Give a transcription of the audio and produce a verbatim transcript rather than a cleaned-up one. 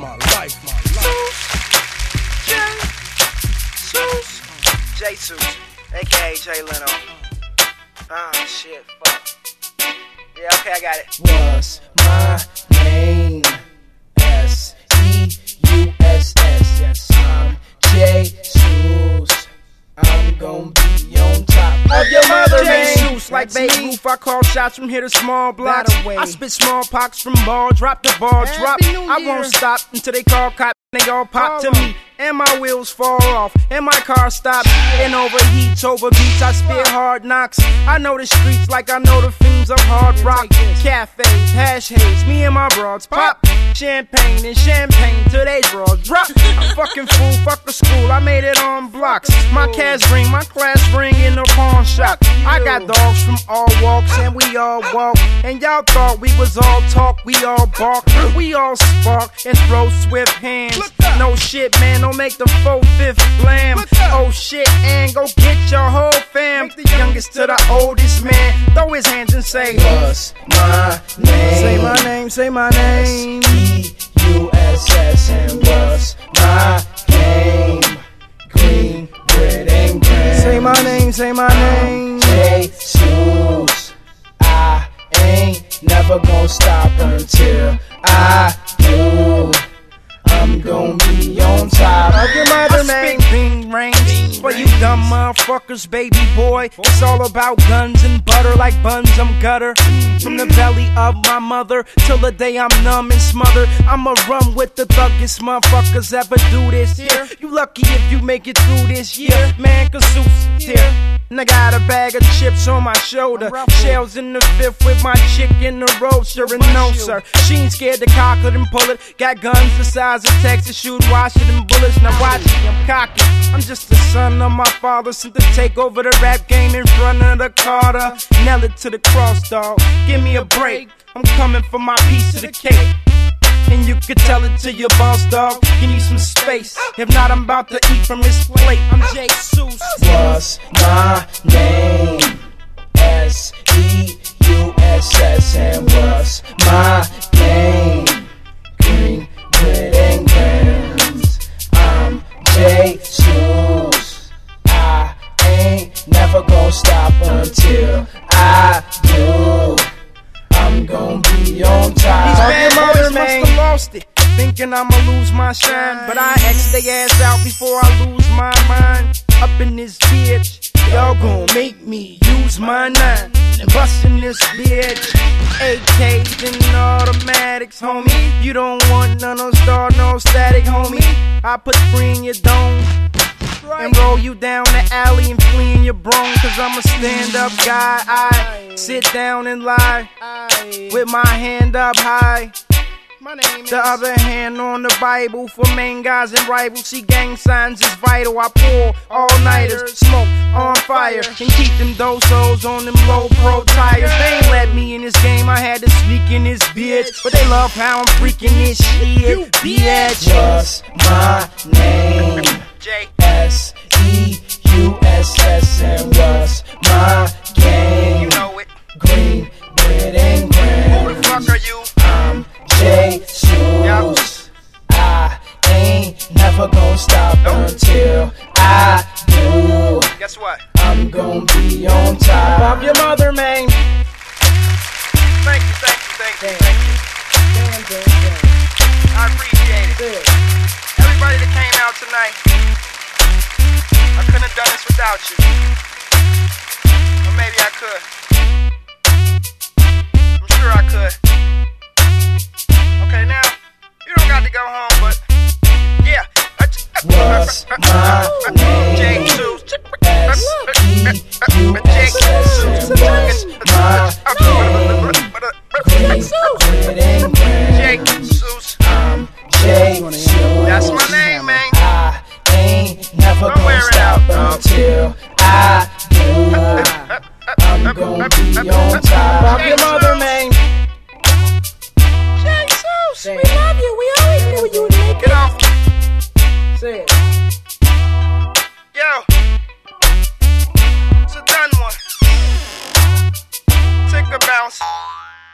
my life, my life. J Seuss, aka Jay Leno. Ah, shit, fuck. Yeah, okay, I got it. What's my name? S E U S S. Yes, I'm J Seuss. I'm gon' be on top of your mother, J man. Seuss, like Babe Ruth, I call shots from here to small blocks. I spit smallpox from ball, drop the ball, drop. I won't stop until they call cop. They all pop to me, and my wheels fall off, and my car stops, and overheats, overbeats. I spit hard knocks. I know the streets like I know the themes of hard rock. Cafes, hash haze, me and my broads pop champagne and champagne till they draws drop. I'm fucking fool, fuck the school. I made it on blocks. My cash ring, my class ring in the pawn shop. I got dogs from all walks, and we all walk. And y'all thought we was all talk, we all bark, we all spark and throw swift hands. No shit, man, don't make the four-fifth blam. Oh shit, and go get your whole fam. The youngest to the oldest man, throw his hands and say, what's my name? Say my name, say my name. S E U S S. And what's my game? Green, red, and grand. Say my name, say my name. J Seuss. I ain't never gonna stop until I do. I'm gon' be on top of your mother, man. I spit bing rings for you dumb motherfuckers, baby boy. It's all about guns and butter like buns, I'm gutter. From the belly of my mother till the day I'm numb and smothered. I'ma run with the thuggest motherfuckers ever do this here. You lucky if you make it through this year, man, cause Seuss here. And I got a bag of chips on my shoulder, shells in the fifth with my chick in the roadster. And no sir, she ain't scared to cock it and pull it. Got guns the size of Texas, shoot Washington bullets. Now watch me, I'm cocky. I'm just the son of my father, sent to take over the rap game in front of the Carter. Nail it to the cross, dog. Give me a break. I'm coming for my piece of the cake. And you can tell it to your boss, dog. Give me some space. If not, I'm about to eat from his plate. I'm J Seuss. What's my name? S E U S S. And what's my game? Green, red, and grands. I'm J Seuss. I ain't never gonna stop until I do. I'm gon' be on top. These bad boys must have lost it, thinking I'ma lose my shine. But I X they ass out before I lose my mind. Up in this bitch, y'all gon' make me use my nine and bust in this bitch. A Ks and automatics, homie. You don't want none of star, no static, homie. I put three in your dome and roll you down the alley and flee in your brone. Cause I'm a stand-up guy. I sit down and lie with my hand up high. My name is the other hand on the Bible for main guys and rivals. See, gang signs is vital. I pour all-nighters, smoke on fire, and keep them dosos on them low-pro tires. They ain't let me in this game. I had to sneak in this bitch, but they love how I'm freaking this shit, bitch. What's my name? J S E U S S. And what's my game? You know it. Green, red, and grand. Who the fuck are you? I'm J Seuss. I ain't never gonna stop Nope. until I do. Guess what? I'm gonna be on top Of your mother, man. Thank you, thank you, thank you, thank you. Damn, damn, damn. I appreciate it. Everybody that came out tonight, I couldn't have done this without you. Or maybe I could. I'm sure I could. Okay, now, you don't got to go home, but yeah. What's my name? J Seuss. S E U S S.